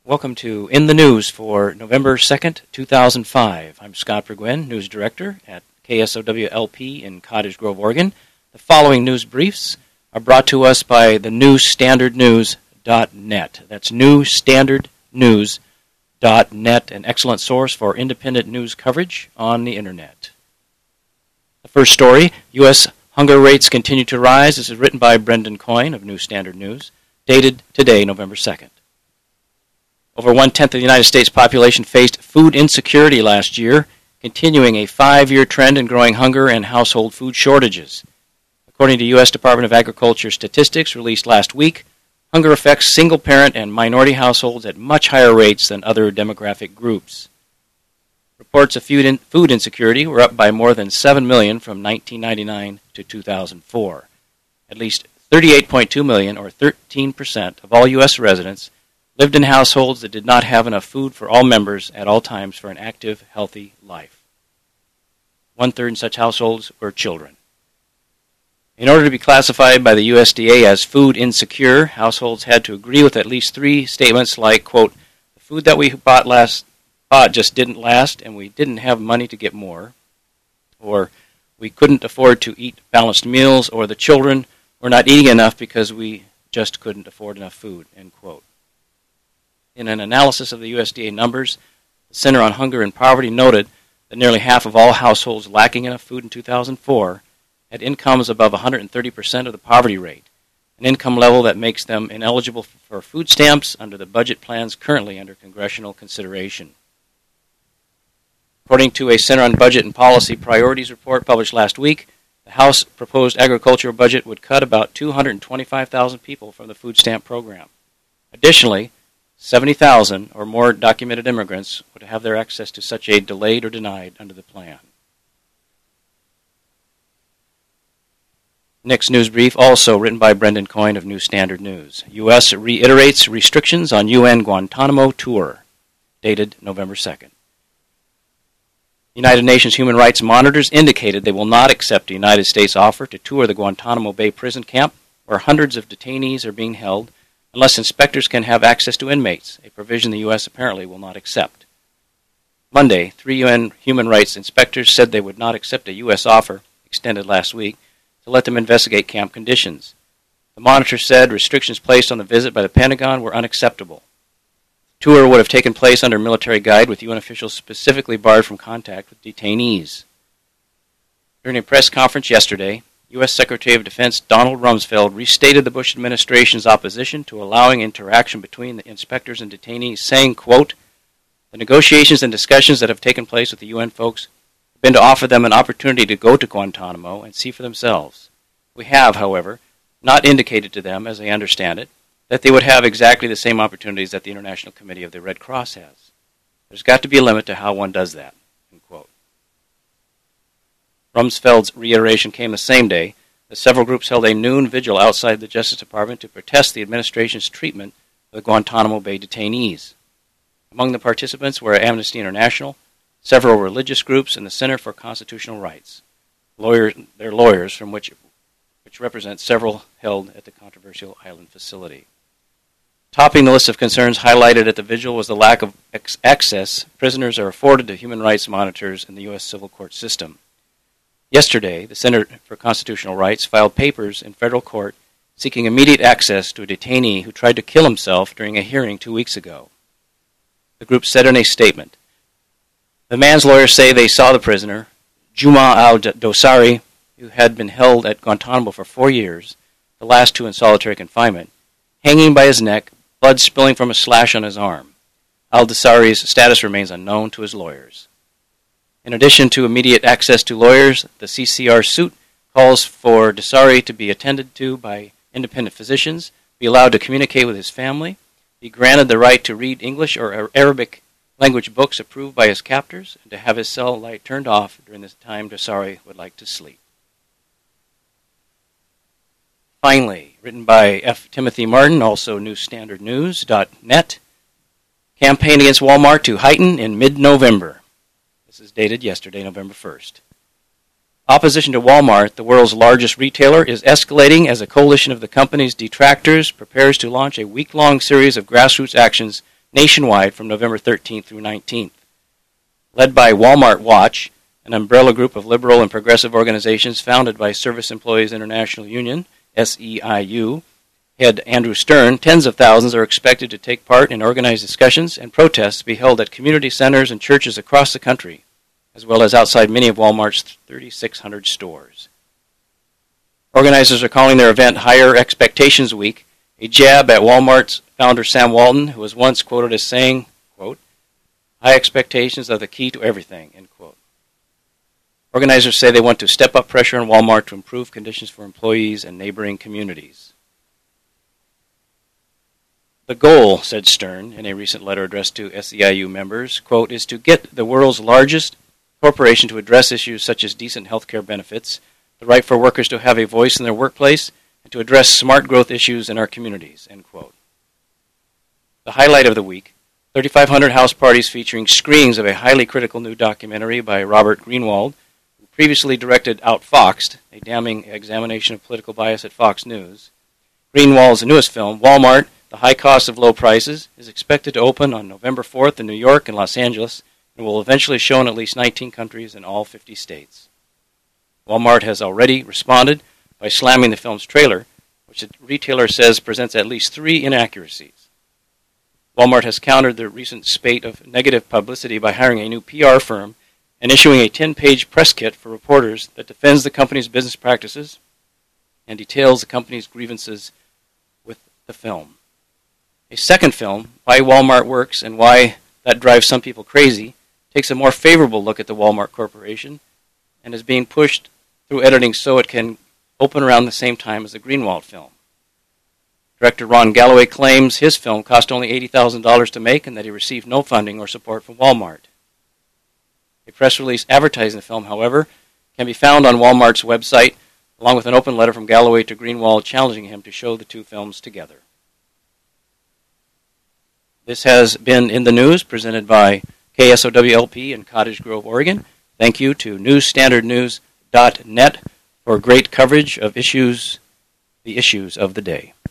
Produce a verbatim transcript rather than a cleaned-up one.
Welcome to In the News for November second, two thousand five. I'm Scott Burgwin, News Director at K S O W L P in Cottage Grove, Oregon. The following news briefs are brought to us by the new standard news dot net. That's new standard news dot net, an excellent source for independent news coverage on the Internet. The first story, U S hunger rates continue to rise. This is written by Brendan Coyne of New Standard News, dated today, November second. Over one-tenth of the United States population faced food insecurity last year, continuing a five-year trend in growing hunger and household food shortages. According to U S Department of Agriculture statistics released last week, hunger affects single-parent and minority households at much higher rates than other demographic groups. Reports of food, in, food insecurity were up by more than seven million from nineteen ninety-nine to two thousand four. At least thirty-eight point two million, or thirteen percent, of all U S residents lived in households that did not have enough food for all members at all times for an active, healthy life. One-third in such households were children. In order to be classified by the U S D A as food insecure, households had to agree with at least three statements like, quote, the food that we bought last bought just didn't last and we didn't have money to get more, or we couldn't afford to eat balanced meals, or the children were not eating enough because we just couldn't afford enough food, end quote. In an analysis of the U S D A numbers, the Center on Hunger and Poverty noted that nearly half of all households lacking enough food in two thousand four had incomes above one hundred thirty percent of the poverty rate, an income level that makes them ineligible for food stamps under the budget plans currently under congressional consideration. According to a Center on Budget and Policy Priorities report published last week, the House proposed agricultural budget would cut about two hundred twenty-five thousand people from the food stamp program. Additionally, seventy thousand or more documented immigrants would have their access to such aid delayed or denied under the plan. Next news brief, also written by Brendan Coyne of New Standard News. U S reiterates restrictions on U N Guantanamo tour, dated November second. United Nations Human Rights Monitors indicated they will not accept the United States offer to tour the Guantanamo Bay prison camp, where hundreds of detainees are being held, unless inspectors can have access to inmates, a provision the U S apparently will not accept. Monday, three U N human rights inspectors said they would not accept a U S offer, extended last week, to let them investigate camp conditions. The monitor said restrictions placed on the visit by the Pentagon were unacceptable. The tour would have taken place under military guide, with U N officials specifically barred from contact with detainees. During a press conference yesterday, U S Secretary of Defense Donald Rumsfeld restated the Bush administration's opposition to allowing interaction between the inspectors and detainees, saying, quote, the negotiations and discussions that have taken place with the U N folks have been to offer them an opportunity to go to Guantanamo and see for themselves. We have, however, not indicated to them, as I understand it, that they would have exactly the same opportunities that the International Committee of the Red Cross has. There's got to be a limit to how one does that, end quote. Rumsfeld's reiteration came the same day that several groups held a noon vigil outside the Justice Department to protest the administration's treatment of the Guantanamo Bay detainees. Among the participants were Amnesty International, several religious groups, and the Center for Constitutional Rights. Lawyers, their lawyers, from which, which represent several held at the controversial island facility. Topping the list of concerns highlighted at the vigil was the lack of ex- access prisoners are afforded to human rights monitors in the U S civil court system. Yesterday, the Center for Constitutional Rights filed papers in federal court seeking immediate access to a detainee who tried to kill himself during a hearing two weeks ago. The group said in a statement, the man's lawyers say they saw the prisoner, Juma al-Dosari, who had been held at Guantanamo for four years, the last two in solitary confinement, hanging by his neck, blood spilling from a slash on his arm. Al-Dosari's status remains unknown to his lawyers. In addition to immediate access to lawyers, the C C R suit calls for Dosari to be attended to by independent physicians, be allowed to communicate with his family, be granted the right to read English or Arabic language books approved by his captors, and to have his cell light turned off during the time Dosari would like to sleep. Finally, written by F. Timothy Martin, also new standard news dot net, campaign against Walmart to heighten in mid-November. This is dated yesterday, November first. Opposition to Walmart, the world's largest retailer, is escalating as a coalition of the company's detractors prepares to launch a week-long series of grassroots actions nationwide from November thirteenth through nineteenth. Led by Walmart Watch, an umbrella group of liberal and progressive organizations founded by Service Employees International Union, S E I U, head Andrew Stern, tens of thousands are expected to take part in organized discussions and protests to be held at community centers and churches across the country, as well as outside many of Walmart's thirty-six hundred stores. Organizers are calling their event Higher Expectations Week, a jab at Walmart's founder Sam Walton, who was once quoted as saying, quote, "High expectations are the key to everything," end quote. Organizers say they want to step up pressure on Walmart to improve conditions for employees and neighboring communities. The goal, said Stern in a recent letter addressed to S E I U members, quote, "is to get the world's largest corporation to address issues such as decent health care benefits, the right for workers to have a voice in their workplace, and to address smart growth issues in our communities," end quote. The highlight of the week, thirty-five hundred house parties featuring screenings of a highly critical new documentary by Robert Greenwald, who previously directed Outfoxed, a damning examination of political bias at Fox News. Greenwald's newest film, Walmart, The High Cost of Low Prices, is expected to open on November fourth in New York and Los Angeles and will eventually show in at least nineteen countries in all fifty states. Walmart has already responded by slamming the film's trailer, which the retailer says presents at least three inaccuracies. Walmart has countered the recent spate of negative publicity by hiring a new P R firm and issuing a ten-page press kit for reporters that defends the company's business practices and details the company's grievances with the film. A second film, Why Walmart Works and Why That Drives Some People Crazy, takes a more favorable look at the Walmart Corporation and is being pushed through editing so it can open around the same time as the Greenwald film. Director Ron Galloway claims his film cost only eighty thousand dollars to make and that he received no funding or support from Walmart. A press release advertising the film, however, can be found on Walmart's website, along with an open letter from Galloway to Greenwald challenging him to show the two films together. This has been In the News, presented by K S O W L P in Cottage Grove, Oregon. Thank you to news standard news dot net for great coverage of issues, the issues of the day.